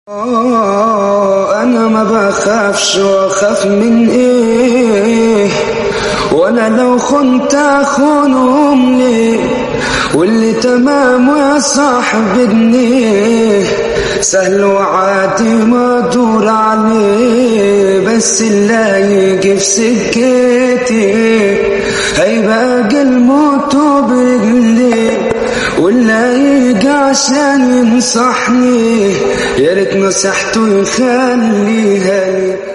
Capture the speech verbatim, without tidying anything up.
أنا ما بخافش وأخاف من إيه، وأنا لو خنت أخونهم ليه، واللي تمام ويا صاحب ابني سهل وعادي ما أدور عليه، بس اللي يجي في سكتي هيبقى الموت برجلي، واللي يجي عشان ينصحني يا ريت نصيحته يخليها لي.